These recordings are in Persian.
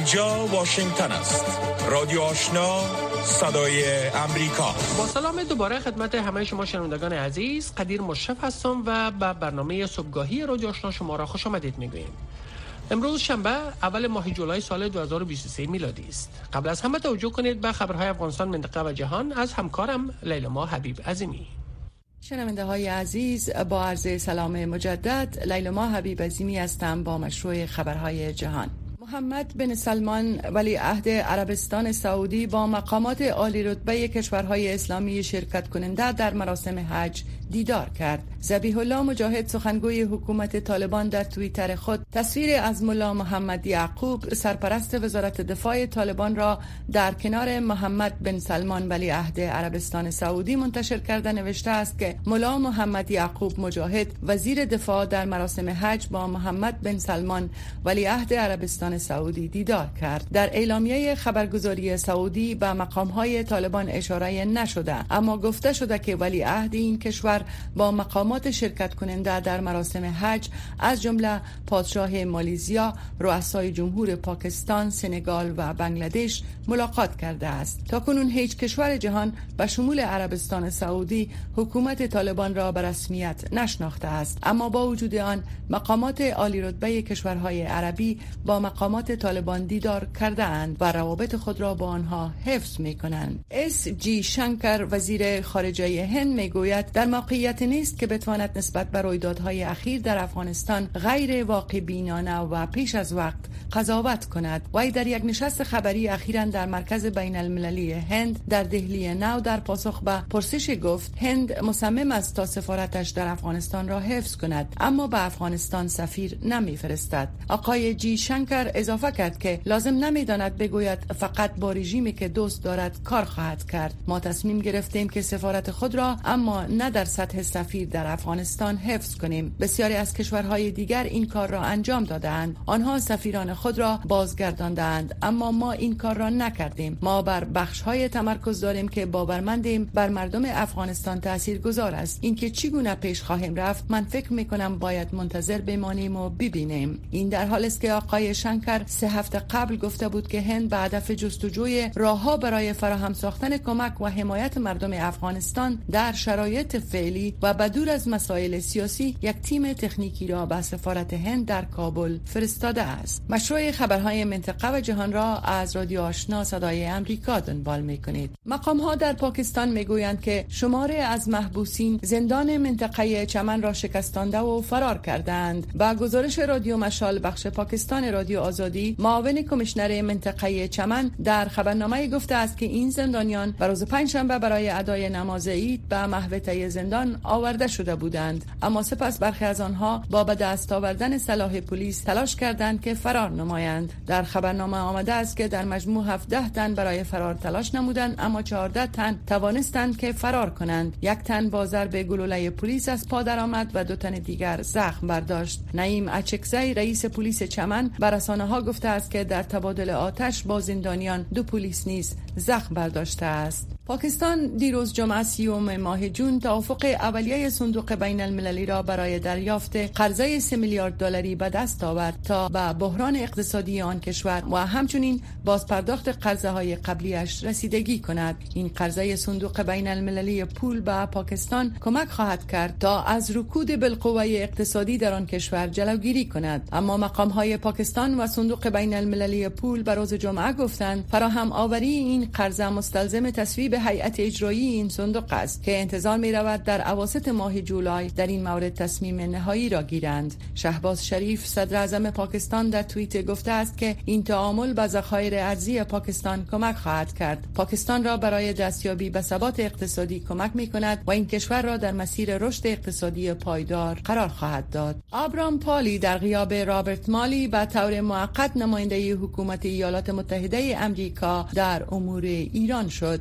اینجا واشنگتن است. رادیو آشنا، صدای امریکا. با سلام دوباره خدمت همه شما شنوندگان عزیز. قدیر مشرف هستم و به برنامه صبحگاهی رادیو آشنا شما را خوش آمدید میگوییم. امروز شنبه اول ماه جولای سال 2023 میلادی است. قبل از همه توجه کنید به خبرهای افغانستان، منطقه و جهان از همکارم لیلما حبیب عظیمی. شنونده های عزیز، با عرض سلام مجدد، لیلما حبیب عظیمی هستم با مشروع خبرهای جهان. محمد بن سلمان ولی عهد عربستان سعودی با مقامات عالی رتبه کشورهای اسلامی شرکت کننده در مراسم حج دیدار کرد. ذبیح الله مجاهد سخنگوی حکومت طالبان در توییتر خود تصویر از ملا محمد یعقوب سرپرست وزارت دفاع طالبان را در کنار محمد بن سلمان ولی عهد عربستان سعودی منتشر کرده نوشته است که ملا محمد یعقوب مجاهد وزیر دفاع در مراسم حج با محمد بن سلمان ولی عهد عربستان سعودی دیدار کرد. در اعلامیه خبرگزاری سعودی به مقامهای طالبان اشاره نشده، اما گفته شده که ولی عهد این کشور با مقامات شرکت کننده در مراسم حج از جمله پادشاه مالیزیا، رؤسای جمهور پاکستان، سنگال و بنگلادش ملاقات کرده است. تاکنون هیچ کشور جهان به شمول عربستان سعودی حکومت طالبان را به رسمیت نشناخته است، اما با وجود آن مقامات عالی رتبه کشورهای عربی با مقامات طالبان دیدار کرده اند و روابط خود را با آنها حفظ می کنند. اس جی شنکر وزیر خارجه هند می گوید در موقعیت نیست که بتواند نسبت به رویدادهای اخیر در افغانستان غیر واقع بینانه و پیش از وقت قضاوت کند. وی در یک نشست خبری اخیراً در مرکز بین المللی هند در دهلی نو در پاسخ به پرسش گفت هند مصمم است تا سفارتش در افغانستان را حفظ کند، اما به افغانستان سفیر نمیفرستد. آقای جی شنکر اضافه کرد که لازم نمیداند بگوید فقط با رژیمی که دوست دارد کار خواهد کرد. ما تصمیم گرفتیم که سفارت خود را اما نه در سطح سفیر در افغانستان حفظ کنیم. بسیاری از کشورهای دیگر این کار را انجام دادند. آنها سفیران خود را بازگرداندند، اما ما این کار را نکردیم. ما بر بخش‌های تمرکز داریم که باورمندیم بر مردم افغانستان تاثیرگذار است. اینکه چگونه پیش خواهیم رفت، من فکر می‌کنم باید منتظر بمانیم و ببینیم. این در حالی است که آقای شنکر 3 هفته قبل گفته بود که هند به هدف جستجوی راه‌ها برای فراهم ساختن کمک و حمایت مردم افغانستان در شرایط فعلی و بدور از مسائل سیاسی یک تیم تکنیکی را به سفارت هند در کابل فرستاده است. مشروع خبرهای منطقه و جهان را از رادیو آشنا صدای امریکا دنبال می‌کنید. مقام‌ها در پاکستان می‌گویند که شماری از محبوسین زندان منطقه چمن را شکستانده و فرار کردند. با گزارش رادیو مشال بخش پاکستان رادیو آزادی، معاون کمیشنر منطقه چمن در خبرنامه گفته است که این زندانیان بر روز پنجشنبه برای ادای نماز عید به محوطه زندان آورده شده بودند، اما سپس برخی از آنها با به دست آوردن سلاح پلیس تلاش کردند که فرار نمایند. در خبرنامه آمده است که در مجموع 17 تن برای فرار تلاش نمودند، اما 14 تن توانستند که فرار کنند. 1 تن با ضرب گلوله پلیس از پا درآمد و 2 تن دیگر زخم برداشت. نعیم اچکزی رئیس پلیس چمن به رسانه‌ها گفته است که در تبادل آتش با زندانیان 2 پلیس نیز زخم برداشته است. پاکستان دیروز جمعه 30 ماه جون توافق اولیه صندوق بین المللی را برای دریافت قرضه 3 میلیارد دلاری به دست آورد تا به بحران اقتصادی آن کشور و همچنین بازپرداخت قرضه های قبلیش رسیدگی کند. این قرضه صندوق بین المللی پول به پاکستان کمک خواهد کرد تا از رکود بالقوه اقتصادی در آن کشور جلوگیری کند، اما مقام های پاکستان و صندوق بین المللی پول به روز جمعه گفتند فراهم آوری این قرضه مستلزم تصویب هیئت اجرایی این صندوق است که انتظار می رود در اواسط ماه جولای در این مورد تصمیم نهایی را گیرند. شهباز شریف صدر اعظم پاکستان در توییت گفته است که این تعامل به ذخایر ارزی پاکستان کمک خواهد کرد. پاکستان را برای دستیابی به ثبات اقتصادی کمک می کند و این کشور را در مسیر رشد اقتصادی پایدار قرار خواهد داد. ابراهام پالی در غیاب رابرت مالی به طور موقت نماینده حکومت ایالات متحده آمریکا در امور ایران شد. متیو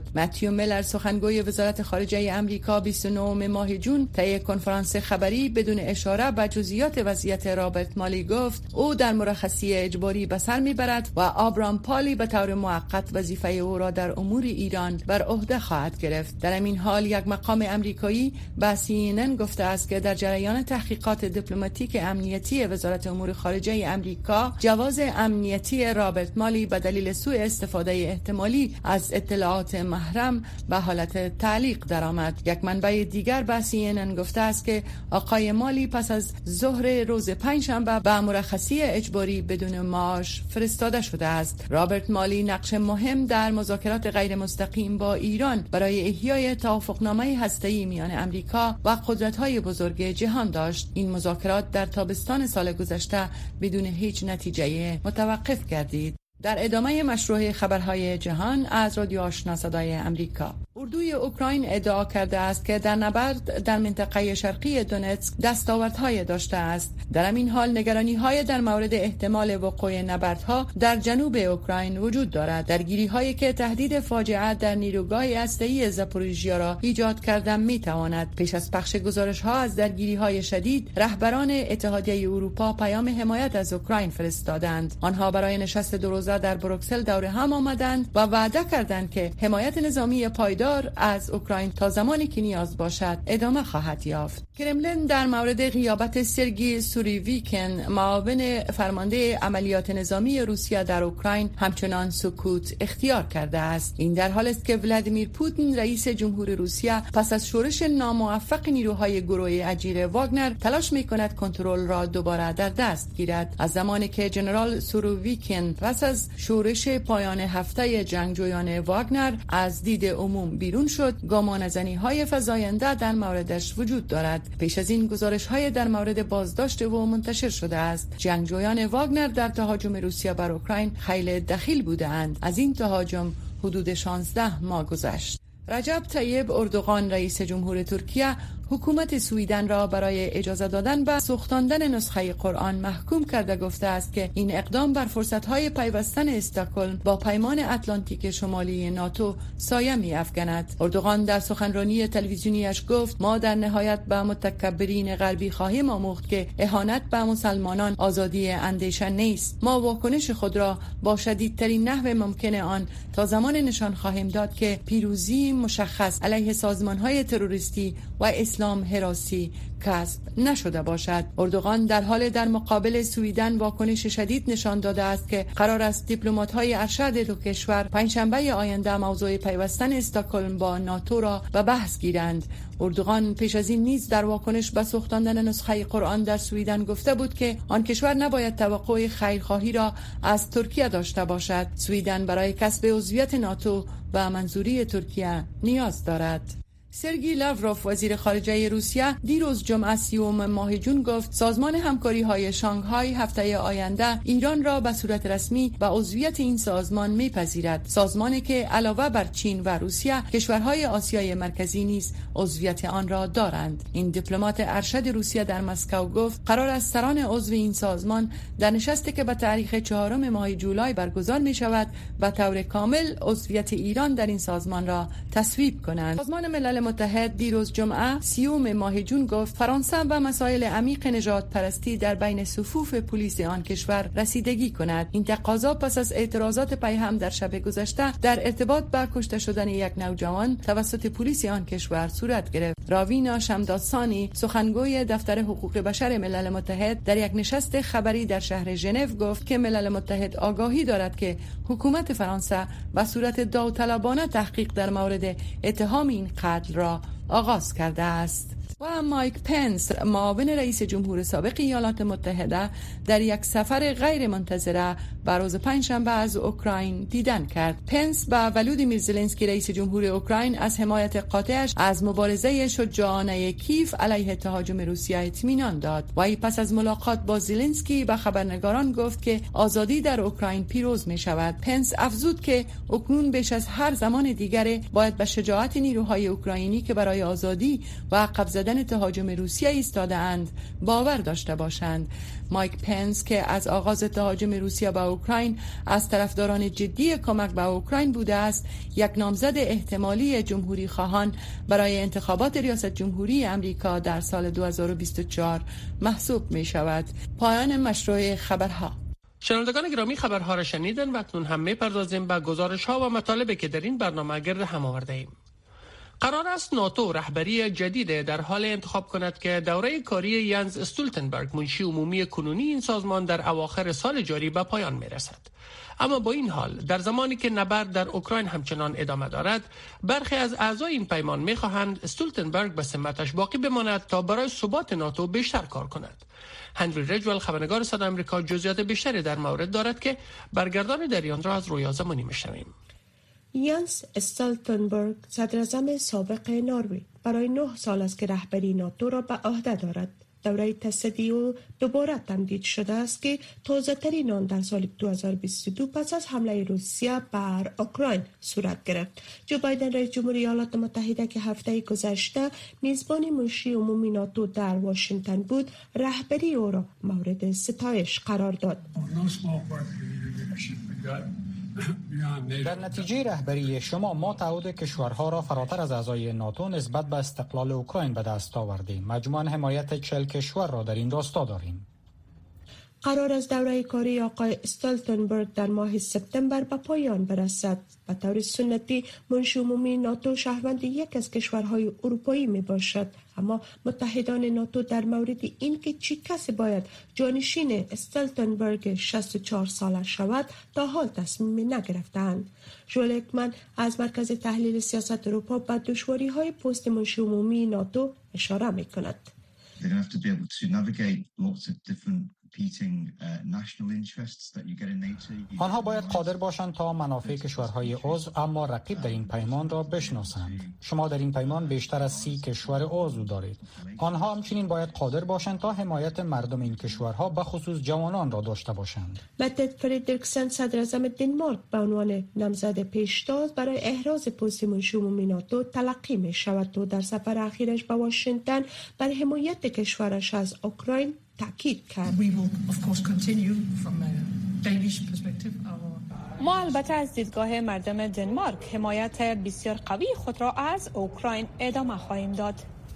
متیو میلر سخنگوی وزارت خارجه آمریکا 29 ماه جون طی کنفرانس خبری بدون اشاره به جزئیات وضعیت رابرت مالی گفت او در مرخصی اجباری به سر میبرد و آبرام پالی به طور موقت وظیفه او را در امور ایران بر عهده خواهد گرفت. در این حال یک مقام آمریکایی به CNN گفته است که در جریان تحقیقات دیپلماتیک امنیتی وزارت امور خارجه آمریکا جواز امنیتی رابرت مالی به دلیل سوء استفاده احتمالی از اطلاعات محرم به حالت تعلیق درآمد. یک منبع دیگر به CNN گفته است که آقای مالی پس از ظهر روز پنجشنبه به مرخصی اجباری بدون معاش فرستاده شده است. رابرت مالی نقش مهم در مذاکرات غیر مستقیم با ایران برای احیای توافقنامه هسته‌ای میان آمریکا و قدرت‌های بزرگ جهان داشت. این مذاکرات در تابستان سال گذشته بدون هیچ نتیجه متوقف گردید. در ادامه مشروع خبرهای جهان از رادیو آشنا صدای آمریکا، اردوی اوکراین ادعا کرده است که در نبرد در منطقه شرقی دونتسک دستاوردهای داشته است. در همین حال نگرانی‌های در مورد احتمال وقوع نبردها در جنوب اوکراین وجود دارد. درگیری‌هایی که تهدید فاجعه در نیروگاه هسته‌ای زاپوریژیا را ایجاد کرده می‌تواند. پیش از پخش گزارش‌ها از درگیری‌های شدید، رهبران اتحادیه اروپا پیام حمایت از اوکراین فرستادند. آنها برای نشست دو روزه در بروکسل دور هم آمدند و وعده کردند که حمایت نظامی پایدار از اوکراین تا زمانی که نیاز باشد ادامه خواهد یافت. کرملین در مورد غیابت سرگئی سورویکین، معاون فرمانده عملیات نظامی روسیه در اوکراین، همچنان سکوت اختیار کرده است. این در حالی است که ولادیمیر پوتین رئیس جمهور روسیه پس از شورش ناموفق نیروهای گروه اجیر واگنر تلاش می‌کند کنترل را دوباره در دست گیرد. از زمانی که ژنرال سورویکین پس از شورش پایان هفته جنگجویان واگنر از دید عموم بیرون شد، گمانه‌زنی‌های فزاینده در موردش وجود دارد. پیش از این گزارش‌های در مورد بازداشت او منتشر شده است. جنگجویان واگنر در تهاجم روسیه بر اوکراین خیلی دخیل بودند. از این تهاجم حدود 16 ماه گذشت. رجب طیب اردوغان رئیس جمهور ترکیه حکومت سویدن را برای اجازه دادن به سوختاندن نسخه قرآن محکوم کرده گفته است که این اقدام بر فرصت‌های پیوستن استکهلم با پیمان اتلانتیک شمالی ناتو سایه می‌افکند. اردوغان در سخنرانی تلویزیونیش گفت: ما در نهایت به متکبرین غربی خواهیم آموخت که اهانت به مسلمانان آزادی اندیشه نیست. ما واکنش خود را با شدیدترین نحو ممکن آن تا زمان نشان خواهیم داد که پیروزی مشخص علیه سازمان‌های تروریستی و اسلام هراسی کسب نشده باشد. اردوغان در حال در مقابل سویدن واکنش شدید نشان داده است که قرار است دیپلمات‌های ارشد دو کشور پنجشنبه آینده موضوع پیوستن استکهلم با ناتو را به بحث گیرند. اردوغان پیش از این نیز در واکنش به سوختاندن نسخه قرآن در سویدن گفته بود که آن کشور نباید توقع خیرخواهی را از ترکیه داشته باشد. سویدن برای کسب عضویت ناتو و منظوری ترکیه نیاز دارد. سرگئی لاوروف وزیر خارجه روسیه دیروز جمعه 30 ماه جون گفت سازمان همکاری‌های شانگهای هفته آینده ایران را به صورت رسمی به عضویت این سازمان می‌پذیرد. سازمانی که علاوه بر چین و روسیه کشورهای آسیای مرکزی نیز عضویت آن را دارند. این دیپلمات ارشد روسیه در مسکو گفت قرار است سران عضو این سازمان در نشستی که به تاریخ 4 ماه جولای برگزار می‌شود به طور کامل عضویت ایران در این سازمان را تصویب کنند. سازمان ملل متحد دیروز جمعه 30 ماه جون گفت فرانسه به مسائل عمیق نژاد پرستی در بین صفوف پلیس آن کشور رسیدگی کند. این تقاضا پس از اعتراضات پیهم در شب گذشته در ارتباط با کشته شدن یک نوجوان توسط پلیس آن کشور صورت گرفت. راوینا شمداسانی سخنگوی دفتر حقوق بشر ملل متحد در یک نشست خبری در شهر ژنو گفت که ملل متحد آگاهی دارد که حکومت فرانسه به صورت داوطلبانه تحقیق در مورد اتهام این قتل را آغاز کرده است. و مایک پنس معاون رئیس جمهور سابق ایالات متحده در یک سفر غیر منتظره بر روز پنجشنبه از اوکراین دیدن کرد. پنس با ولودیمیر زلنسکی رئیس جمهور اوکراین از حمایت قاطعش از مبارزه شجاعانه کیف علیه تهاجم روسیه اطمینان داد. و پس از ملاقات با زلنسکی به خبرنگاران گفت که آزادی در اوکراین پیروز می شود. پنس افزود که اکنون بیش از هر زمان دیگری باید به شجاعت نیروهای اوکراینی که برای آزادی و عقب زدن کردن تهاجم روسیه ایستاده‌اند باور داشته باشند. مایک پنس که از آغاز تهاجم روسیه به اوکراین از طرفداران جدی کمک به اوکراین بوده است، یک نامزد احتمالی جمهوری خواهان برای انتخابات ریاست جمهوری امریکا در سال 2024 محسوب می شود. پایان مشروع خبرها. شنوندگان گرامی، خبرها را شنیدن و اکنون هم می‌پردازیم به گزارش‌ها و مطالبی که در این برنامه گرد هم آورده ایم. قرار است ناتو رهبری جدید در حال انتخاب کند که دوره کاری ینز استولتنبرگ، منشی عمومی کنونی این سازمان، در اواخر سال جاری به پایان می‌رسد. اما با این حال در زمانی که نبرد در اوکراین همچنان ادامه دارد، برخی از اعضای این پیمان می‌خواهند استولتنبرگ به سمتش باقی بماند تا برای ثبات ناتو بیشتر کار کند. هنری رجول، خبرنگار صدای آمریکا، جزئیات بیشتری در مورد دارد که برگردان دریان را از رویا زمانی می‌شنویم. ینس استولتنبرگ، صدراعظم سابق نروژ، برای 9 سال است که رهبری ناتو را به عهده دارد. دوره تصدی او دوباره تمدید شده است که تازه‌ترین آن در سال 2022 پس از حمله روسیه بر اوکراین صورت گرفت. جو بایدن، رئیس جمهوری ایالات متحده که هفته گذشته میزبان منشی عمومی ناتو در واشنگتن بود، رهبری او را مورد ستایش قرار داد. در نتیجه رهبری شما ما تعهد کشورها را فراتر از اعضای ناتو نسبت به استقلال اوکراین به دست آوردیم. مجموعاً حمایت 40 کشور را در این راستا داریم. قرار است دوره کاری آقای استولتنبرگ در ماه سپتامبر به پایان برسد. به طور سنتی منشی عمومی ناتو شهروند یک از کشورهای اروپایی می باشد، اما متحدان ناتو در مورد این که چه کسی باید جانشین استولتنبرگ 64 ساله شود تا حال تصمیمی نگرفتند. ژول اکمن از مرکز تحلیل سیاست اروپا به دشواری‌های پست منشی عمومی ناتو اشاره می‌کند. آنها باید قادر باشند تا منافع کشورهای عضو اما رقیب در این پیمان را بشناسند. شما در این پیمان بیشتر از 30 کشور عضو دارید. آنها همچنین باید قادر باشند تا حمایت مردم این کشورها به خصوص جوانان را داشته باشند. متت فردریکسن، صدراعظم دانمارک، به عنوان نامزد پیشتاز برای احراز پست منشی عمومی ناتو تلقی می شود و در سفر اخیرش به واشنگتن بر حمایت کشورش از اوکراین تاکید کرد. ما البته از دیدگاه مردم دانمارک حمایت بسیار قوی خود را از اوکراین ادامه خواهیم داد.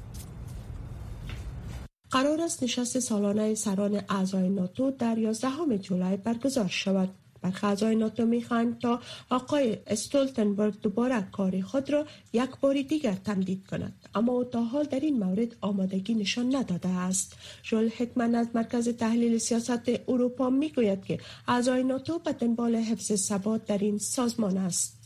قرار است نشست سالانه سران اعضای ناتو در 11 جولای برگزار شود. برخی اعضای ناتو می‌خواهند تا آقای استولتنبرگ دوباره کار خود را یک بار دیگر تمدید کند، اما او تا حال در این مورد آمادگی نشان نداده است. ژول اکمن از مرکز تحلیل سیاست اروپا میگوید که اعضای ناتو به دنبال حفظ ثبات در این سازمان است.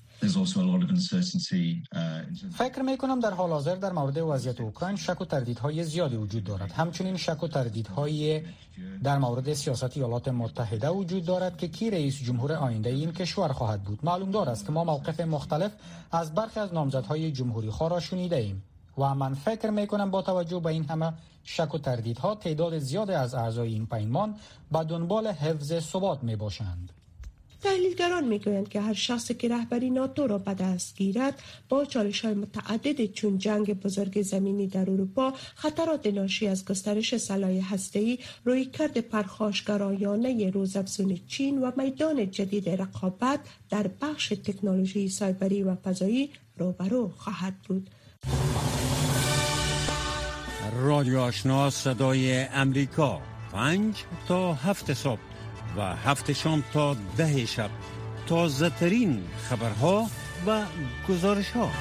فکر می‌کنم در حال حاضر در مورد وضعیت اوکراین شک و تردیدهای زیادی وجود دارد. همچنین شک و تردیدهای در مورد سیاست ایالات متحده وجود دارد که کی رئیس جمهور آینده این کشور خواهد بود. معلوم است که ما موقف مختلف از برخی از نامزدهای جمهوری خواه را شنیده ایم و من فکر می‌کنم با توجه به این همه شک و تردیدها تعداد زیاد از اعضای این پیمان به دنبال حفظ ثبات میباشند. تحلیلگران میگویند که هر شخصی که رهبری ناتو را به دست گیرد با چالش‌های متعدد چون جنگ بزرگ زمینی در اروپا، خطرات ناشی از گسترش سلاح هسته‌ای، رویکرد پرخاشگرایانه روزافزون چین و میدان جدید رقابت در بخش تکنولوژی سایبری و فضایی روبرو خواهد بود. رادیو آشنا صدای امریکا، 5 تا 7 صبح و 7 شام تا 10 شب، تازه ترین خبرها و گزارش‌ها.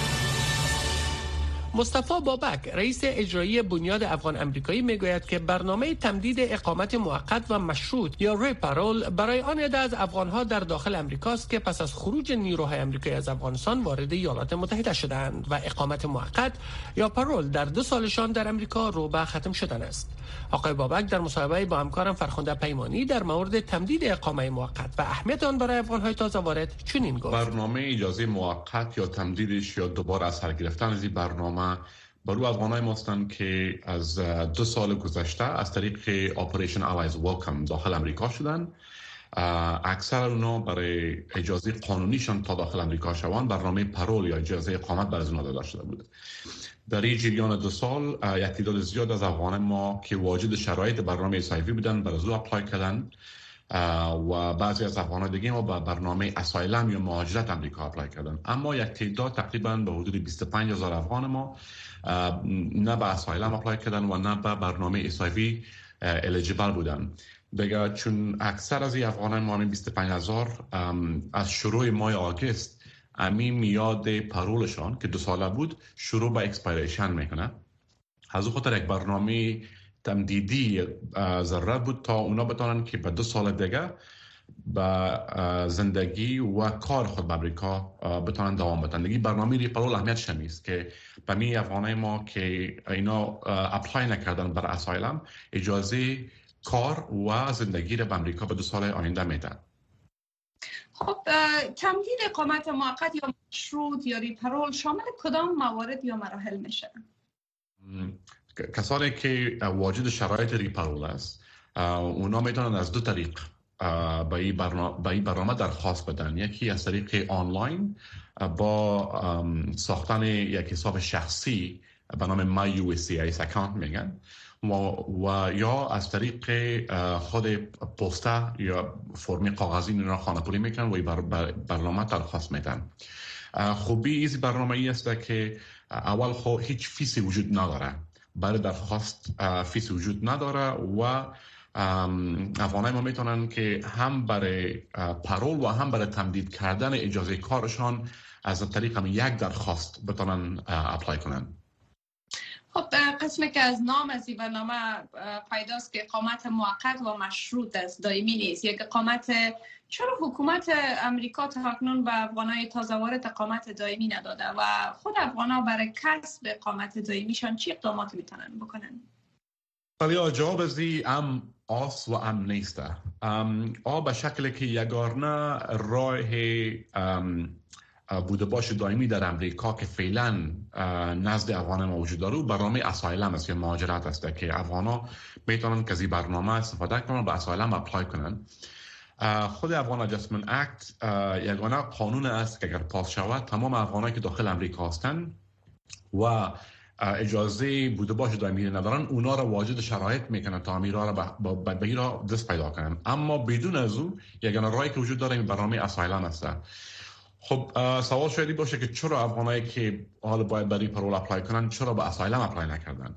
مصطفی بابک، رئیس اجرایی بنیاد افغان امریکایی، میگوید که برنامه تمدید اقامت موقت و مشروط یا ریپارول برای آن عده از افغانها در داخل امریکاست که پس از خروج نیروهای امریکایی از افغانستان وارد ایالات متحده شدند و اقامت موقت یا پارول در 2 سالشان در امریکا رو به ختم شدن است. آقای بابک در مصاحبه با همکارم فرخنده پیمانی در مورد تمدید اقامه موقت و اهمیت آن برای افغان‌های تازه وارد چنین گفت: برنامه اجازه موقت یا تمدیدش یا دوباره از سر گرفتن از این برنامه برای افغانای ما هستند که از 2 سال گذشته از طریق آپریشن الایز ویلکام داخل امریکا شدن. اکثر اونا برای اجازه قانونیشان تا داخل امریکا شوند برنامه پارول یا اجازه اقامت برای اونا داده شده بود. در این جریان 2 سال یک تعداد زیاد از افغان ما که واجد شرایط برنامه اسایفی بودن برای زو اپلای کردن و بعضی از افغان‌ها دیگه ما با برنامه اسایلم یا مهاجرت امریکا اپلای کردن. اما یک تعداد تقریبا به حدود 25,000 افغان ما نه به اسایلم اپلای کردن و نه به برنامه اسایفی الیجیبل بودن دیگه، چون اکثر از این افغانان ما 25,000 از شروع ماه آگوست امی میاد پرولشان که 2 ساله بود شروع به اکسپایریشن میکنه. از اون خاطر یک برنامه تمدیدی ضرورت بود تا اونا بتونن که به 2 سال دیگه به زندگی و کار خود به امریکا بتونن دوام بدن. دیگه برنامه ریپرول اهمیتش نیست که به می افغانای ما که اینا اپلای نکردن برای اسایلم اجازه کار و زندگی رو به امریکا به 2 سال آینده میدن. خب تمدید اقامت موقت یا مشروط یا ریپرول شامل کدام موارد یا مراحل میشه؟ کسانی که واجد شرایط ریپرول است اونا میتونن از 2 طریق به این برنامه درخواست بدن. یکی از طریق آنلاین با ساختن یک حساب شخصی به نام MyUSCIS اکانت میگن و یا از طریق خود پسته یا فرم کاغذی اینا خانه‌پوری میکنن و برنامه درخواست میدن. خوبی این برنامه ای است که اول خود هیچ فیسی وجود نداره، برای درخواست فیس وجود نداره و افغانای ما میتونن که هم برای پرول و هم برای تمدید کردن اجازه کارشان از طریق هم یک درخواست بتونن اپلای کنن. خب قسمی که از نام از این برنامه پیداست که اقامت موقت و مشروط است، دائمی نیست. یک اقامت، چرا حکومت امریکا تا اکنون به افغانای تازه وارد اقامت دائمی نداده و خود افغانا برای کسب اقامت دائمیشان چی اقدامات میتونن بکنن؟ ولی جواب ازی آس و نیسته. به شکلی که یگانه راه بوده باش دائمی در امریکا که فعلا نزد افغان ما وجود داره برنامه اسایلم است یا مهاجرت است که افغانا میتونن که از این برنامه استفاده کنن به اسایلم اپلای کنن. خود افغان اجاستمنت اکت یگانه قانون است که اگر پاس شود تمام افغانایی که داخل امریکا هستند و اجازه بوده باش دائمی ندارن اونا را واجد شرایط میکنن تا امیرا را به ایرا دست پیدا کنن. اما بدون از اون یگانه راهی که وجود داره این برنامه اسایلم است. خب سوال شاید باشه که چرا افغانایی که حالا باید برای پرول اپلای کنن چرا به اسایلم اپلای نکردن؟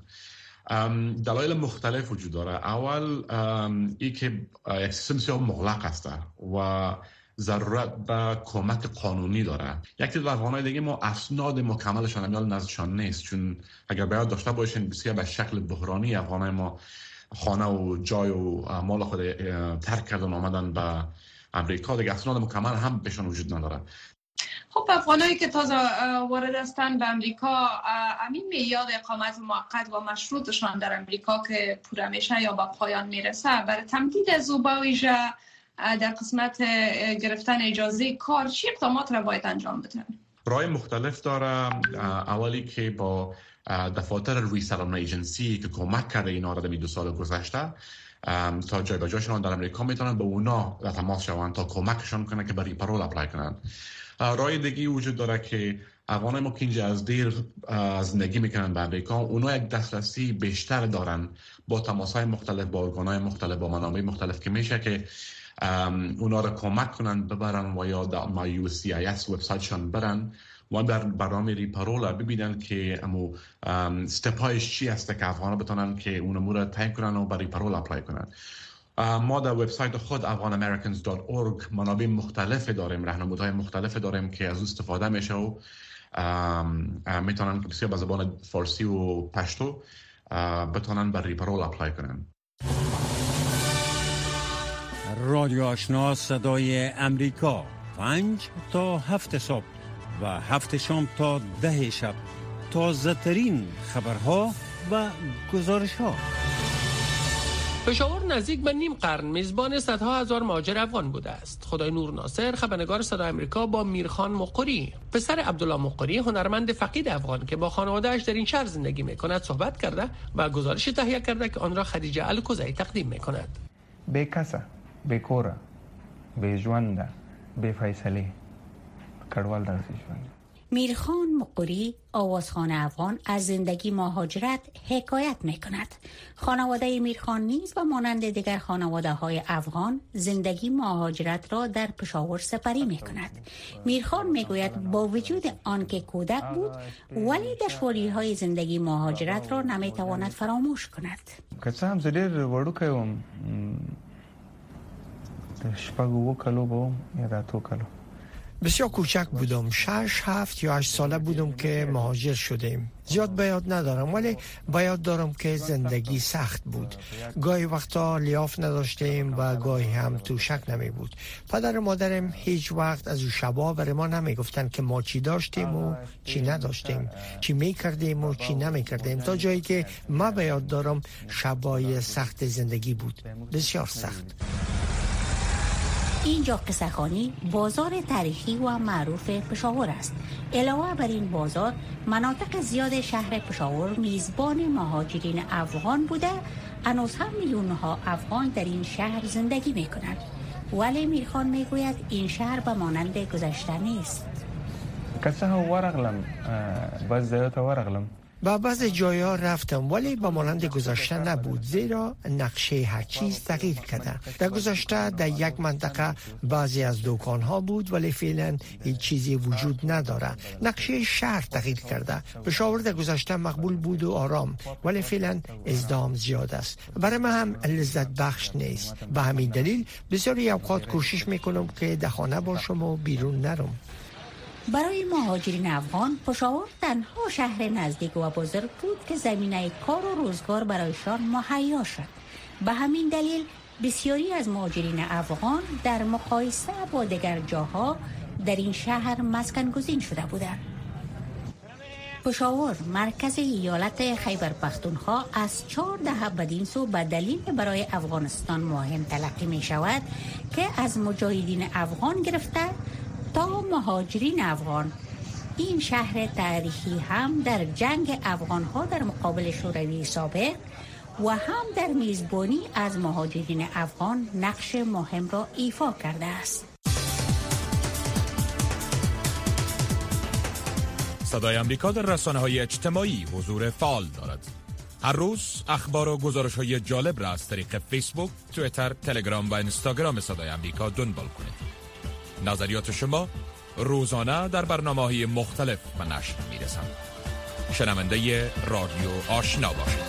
دلایل مختلف وجود داره. اول ای که یک سیستم بسیار مغلق است و ضرورت به کمک قانونی داره. یک تعداد افغانای دیگه ما اسناد مکملشان امیال نزدشان نیست، چون اگر باید داشته باشین بسیار به شکل بحرانی افغانای ما خانه و جای و مال خود ترک کردن آمدن به امریکا، دیگه اسناد مکمل هم بهشون وجود نداره. خب افغانایی که تازه وارد هستند به امریکا، همین میاد اقامت موقت و مشروطشان در امریکا که پوره میشه یا به پایان میرسه، برای تمدید از او با ویژه در قسمت گرفتن اجازه کار چی اقدامات را باید انجام بدن؟ راه مختلف داره. اولی که با دفاتر ریسلمنت ایجنسی که کمک کرده اینا را در 2 سال گذشته تا جای به جایشون در امریکا میتونن به اونا تماس شوند تا کمکشون کنه که برای پرول اپلای کنن. راه دیگه وجود داره که افغانای ما که اینجا از دیر زندگی میکنن به امریکا، اونا یک دسترسی بیشتر دارن با تماسهای مختلف، با ارگانهای مختلف، با منابع مختلف که میشه که اونا رو کمک کنن ببرن و یا در MyUSCIS وبسایتشان برن و در برنامه ریپرول ببینن که امو استپایش چی هست که افغانا بتونن که اون امور طی کنن و برای ریپرول اپلای کنن. ما در وبسایت خود afghanamericans.org منابع مختلف داریم، راهنمودهای مختلف داریم که از استفاده میشه و میتونن که بسیار به زبان فارسی و پشتو بتونن برای ریپرول اپلای کنن. رادیو آشنا صدای امریکا 5 تا 7 صبح و 7 شام تا 10 شب، تازه ترین خبرها و گزارش ها. پشاور نزدیک به نیم قرن میزبان صدها هزار مهاجر افغان بوده است. خدای نور ناصر، خبرنگار صدای آمریکا، با میرخان مقری، پسر عبدالله مقری، هنرمند فقید افغان که با خانواده‌اش در این شهر زندگی می‌کند، صحبت کرده و گزارشی تهیه کرده که آن را خدیجه الکوزی تقدیم می‌کند. بے کسه، بے کوره، بے ژوند، بے فیصله، کډوال داسې ژوند. میرخان مقری، آوازخوان افغان، از زندگی مهاجرت حکایت میکند. خانواده میرخان نیز و مانند دیگر خانواده های افغان زندگی مهاجرت را در پشاور سپری میکند. میرخان میگوید با وجود آنکه کودک بود ولی دشواری های زندگی مهاجرت را نمیتواند فراموش کند. که هم زدیر وړوکی وم، د شپږ 7 کلو بوم یا د 8 کلو. بسیار کوچک بودم، 6 7 یا 8 ساله بودم که مهاجر شدیم. زیاد به یاد ندارم ولی به یاد دارم که زندگی سخت بود. گاهی وقتا لیاف نداشتیم و گاهی هم توشک نمی بود. پدر و مادرم هیچ وقت از او شبا برای ما نمی گفتن که ما چی داشتیم و چی نداشتیم، چی می کردیم و چی نمی کردیم، تا جایی که ما به یاد دارم شبای سخت زندگی بود، بسیار سخت. اینجا قصه‌خوانی بازار تاریخی و معروف پشاور است. علاوه بر این بازار، مناطق زیاد شهر پشاور میزبان مهاجرین افغان بوده. هنوز هم میلیون‌ها افغان در این شهر زندگی میکنند. ولی میرخان میگوید این شهر به مانند گذشته نیست. که ورغلم باز زیاد ورغلم با بعضی جایا رفتم ولی با مانند گذشته نبود، زیرا نقشه هر چیز تغییر کرده. در گذشته در یک منطقه بعضی از دکانها بود ولی فعلا هیچ چیزی وجود نداره. نقشه شهر تغییر کرده. پشاور در گذشته مقبول بود و آرام ولی فعلا ازدحام زیاد است. برای من هم لذت بخش نیست. به همین دلیل بسیاری اوقات کوشش میکنم که در خانه باشم و بیرون نرم. برای مهاجرین افغان پشاور تنها شهر نزدیک و بزرگ بود که زمینه کار و روزگار برایشان مهیا شد. به همین دلیل بسیاری از مهاجرین افغان در مقایسه با دیگر جاها در این شهر مسکن گزین شده بودند. پشاور مرکز ایالت خیبر پختونخوا از 4 دهه بدین سو به دلیل برای افغانستان مهم تلقی می شود که از مجاهدین افغان گرفته تا مهاجرین افغان. این شهر تاریخی هم در جنگ افغان‌ها در مقابل شوروی سابق و هم در میزبانی از مهاجرین افغان نقش مهم را ایفا کرده است. صدای آمریکا در رسانه‌های اجتماعی حضور فعال دارد. هر روز اخبار و گزارش‌های جالب را از طریق فیسبوک، توییتر، تلگرام و اینستاگرام صدای آمریکا دنبال کنید. نظریات شما روزانه در برنامه‌های مختلف به نشر می‌رسند. شنونده رادیو آشنا باشید.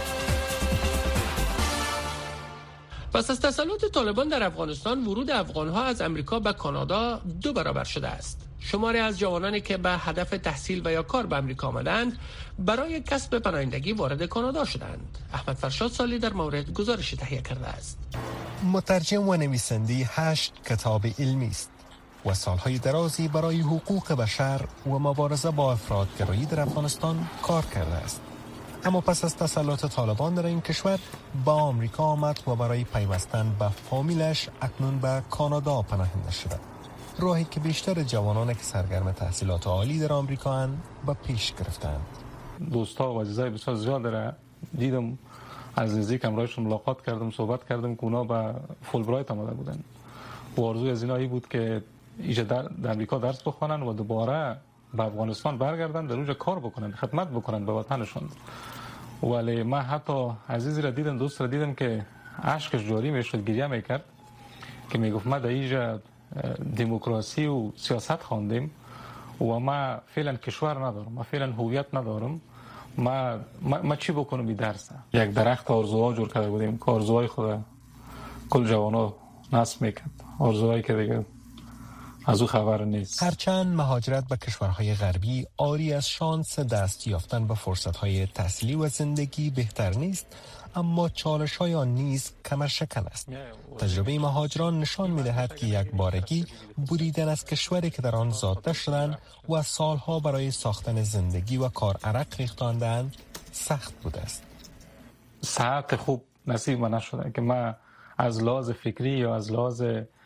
پس از تسلط طالبان در افغانستان، ورود افغان‌ها از امریکا به کانادا 2 برابر شده است. شماری از جوانانی که به هدف تحصیل و یا کار به امریکا آمدند برای کسب پناهندگی وارد کانادا شدند. احمد فرشاد سالی در مورد گزارش تهیه کرده است. مترجم و نویسنده 8 کتاب علمی است و سالهای درازی برای حقوق بشر و مبارزه با افراطگرایی در افغانستان کار کرده است. اما پس از تسلط طالبان در این کشور با آمریکا آمد و برای پیوستن به فامیلش اکنون به کانادا پناهنده شده. راهی که بیشتر جوانان که سرگرم تحصیلات عالی در آمریکا اند به پیش گرفتند. دوستا و عزیزای بسیار زیاد داره دیدم، از نزدیک همراهشون ملاقات کردم، صحبت کردم که اونا به فولبرایت آمده بودن و آرزوی از اینا بود که اینجا در امریکا درس بخونن و دوباره به افغانستان برگردن، در اونجا کار بکنن، خدمت بکنن به وطنشون. ولی من حتی عزیزی را دیدم، دوست را دیدم که اشکش جاری میشد، گریه میکرد که میگفت ما در اینجا دموکراسی و سیاست خواندیم و ما فعلا کشور ندارم، ما فعلا هویت ندارم، ما چی بکنم این درس؟ یک درخت آرزوها جور کرده بودیم که آرزوهای خود کل جوانا نصب میکرد، آرزوهایی که دیگه از او خبر نیست. هرچند مهاجرت به کشورهای غربی آری از شانس دست یافتن به فرصتهای تحصیلی و زندگی بهتر نیست، اما چالش‌های آن نیز کمرشکن است. تجربه مهاجران نشان می‌دهد که یک بارگی بریدن از کشوری که در آن زاده شدند و سالها برای ساختن زندگی و کار عرق ریختاندند سخت بوده است. ساعت خوب نصیب من نشده که من از لحاظ فکری یا از لحاظ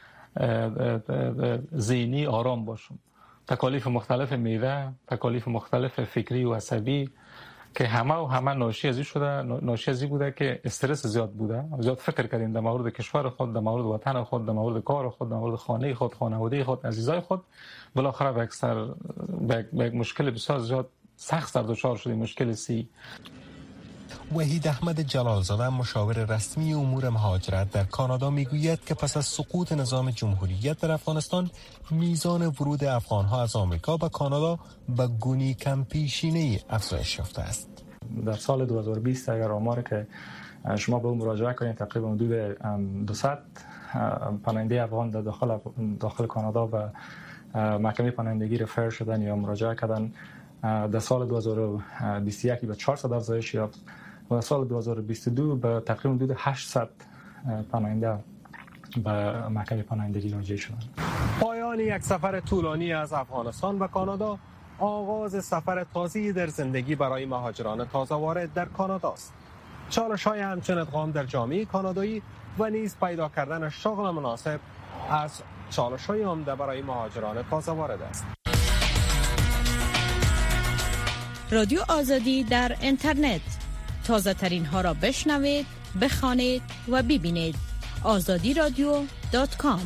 ذهنی آرام باشم. تکالیف مختلف میوه، تکالیف مختلف فکری و عصبی که همه ناشی از این شده، ناشی از این بوده که استرس زیاد بوده، زیاد فکر کردیم در مورد کشور خود، در مورد وطن خود، در مورد کار خود، در مورد خانه خود، خانواده خود، عزیزای خود. بالاخره به یک مشکل بسیار زیاد سخت در دچار شدیم، مشکل سی. وحید احمد جلالزاده مشاور رسمی امور مهاجرت در کانادا میگوید که پس از سقوط نظام جمهوریت در افغانستان میزان ورود افغانها از آمریکا به کانادا به گونی کم پیشینه‌ای افزایش یافته است. در سال 2020 اگر آمار که شما به اون مراجعه کنید تقریبا حدود 200 پناهنده افغان در داخل کانادا و محکمه پناهندگی رفر شدن یا مراجعه کردن. در سال 2021 به 400 افزایش یافت و سال 2022 به تقریبا حدود 800 پناهنده به محکمه پناهندگی راجع شدند. پایان یک سفر طولانی از افغانستان و کانادا آغاز سفر تازه‌ای در زندگی برای مهاجران تازه وارد در کانادا است. چالش‌های همچون ادغام در جامعه کانادایی و نیز پیدا کردن شغل مناسب از چالش‌های عمده برای مهاجران تازه وارد است. رادیو آزادی در اینترنت، تازه ترین ها را بشنوید، بخوانید و ببینید. azadiradyo.com.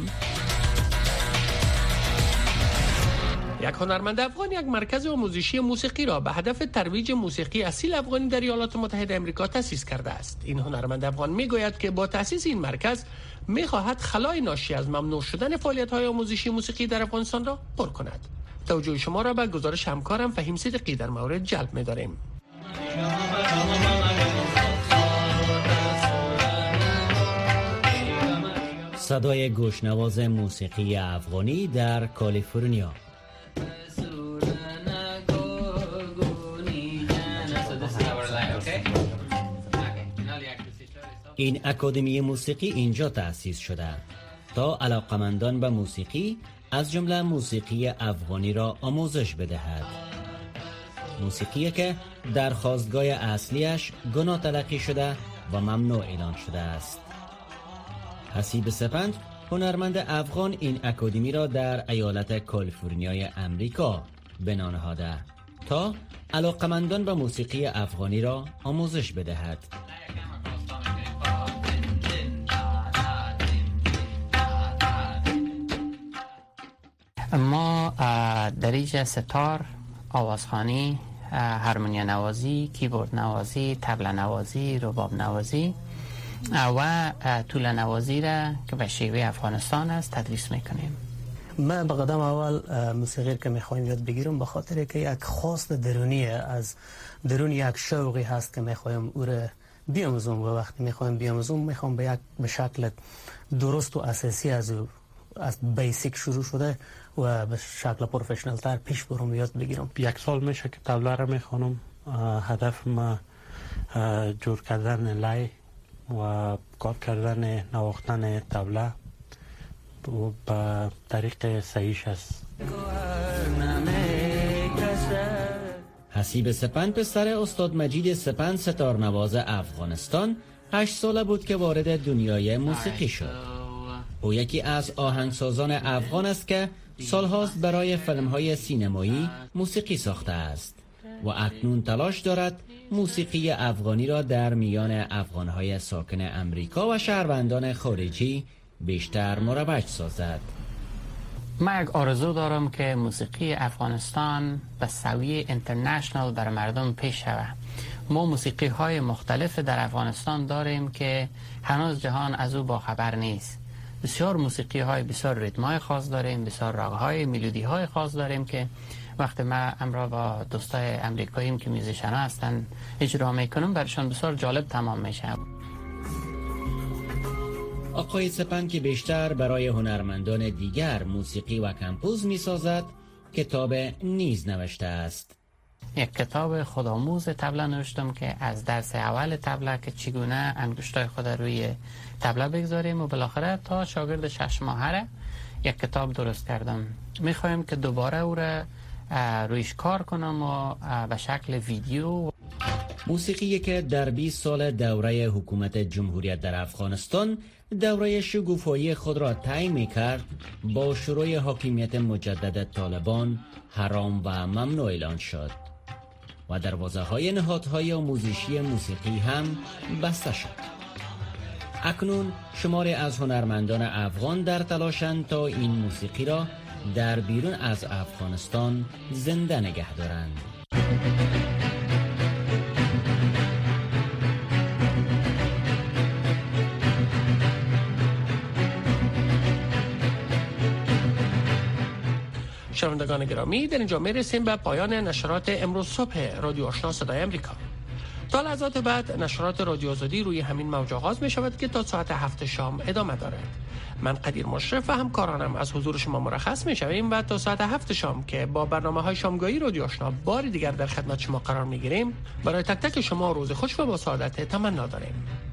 یک هنرمند افغان یک مرکز آموزشی موسیقی را به هدف ترویج موسیقی اصیل افغانی در ایالات متحده آمریکا تأسیس کرده است. این هنرمند افغان میگوید که با تأسیس این مرکز میخواهد خلای ناشی از ممنوع شدن فعالیت‌های آموزشی موسیقی در افغانستان را پر کند. توجه شما را به گزارش همکارم فهیم صدیقی در مورد جلب می‌داریم. صدای گوشنواز موسیقی افغانی در کالیفرنیا. این اکادمی موسیقی اینجا تأسیس شده تا علاقمندان به موسیقی از جمله موسیقی افغانی را آموزش بدهد. موسیقی که در خواستگاه اصلیش گناه تلقی شده و ممنوع اعلان شده است. حسیب سپند، هنرمند افغان، این اکادمی را در ایالت کالیفرنیای امریکا بنا نهاده تا علاقمندان به موسیقی افغانی را آموزش بدهد. ما دریج ستار، آوازخوانی، هارمونیا نوازی، کیبورد نوازی، طبله نوازی، رباب نوازی و طول نوازی را که به شیوه افغانستان است تدریس میکنیم. من به قدم اول موسیقی که میخوایم یاد بگیرم به خاطر که یک خواست درونی از درون یک شوقی هست که میخوایم او را بیاموزم و وقتی میخوایم بیاموزم میخوام به شکل درست و اساسی از بیسیک شروع شده و به شکل پروفشنال تر پیش برم یاد بگیرم. 1 سال میشه که طبله را میخوانم. هدف ما جور کردن لای و کار کردن نواختن طبله به طریق صحیح است. حسیب سپند پسر استاد مجید سپند ستارنواز افغانستان 8 ساله بود که وارد دنیای موسیقی شد. او یکی از آهنگسازان افغان است که سالهاست برای فیلم‌های سینمایی موسیقی ساخته است و اکنون تلاش دارد موسیقی افغانی را در میان افغان‌های ساکن امریکا و شهروندان خارجی بیشتر مروج سازد. من یک آرزو دارم که موسیقی افغانستان به سویه اینترنشنال بر مردم پیش شود. ما موسیقی های مختلف در افغانستان داریم که هنوز جهان از او باخبر نیست. بسیار موسیقی های بسیار ریتم های خاص داریم، بسیار راگ های ملودی های خاص داریم که وقتی من امرا با دوستای امریکاییم که میوزیشن هستن اجرا میکنم برشان بسیار جالب تمام میشه. آقای سپند که بیشتر برای هنرمندان دیگر موسیقی و کمپوز میسازد، کتاب نیز نوشته است. یک کتاب خودآموز طبله نوشتم که از درس اول طبله که چگونه انگشتای خود روی طبله بگذاریم و بالاخره تا شاگرد 6 ماهه یک کتاب درست کردم. میخوایم که دوباره او را رویش کار کنم و به شکل ویدیو. موسیقی که در 20 سال دوره حکومت جمهوریت در افغانستان دوره شگوفایی خود را طی می‌کرد، با شروع حاکمیت مجدد طالبان حرام و ممنوع اعلان شد و دروازه‌های نهادهای آموزشی موسیقی هم بسته شد. اکنون شماری از هنرمندان افغان در تلاشند تا این موسیقی را در بیرون از افغانستان زنده نگه دارند. شنوندگان گرامی، در اینجا میرسیم به پایان نشرات امروز صبح رادیو آشنا صدای امریکا. تا لحظات بعد نشرات رادیو آزادی روی همین موج آغاز می شود که تا ساعت 7 شام ادامه دارد. من قدیر مشرف و همکارانم از حضور شما مرخص می شویم و تا ساعت 7 شام که با برنامه‌های شامگاهی رادیو آشنا بار دیگر در خدمت شما قرار می گیریم، برای تک تک شما روز خوش و با سعادت تمنا داریم.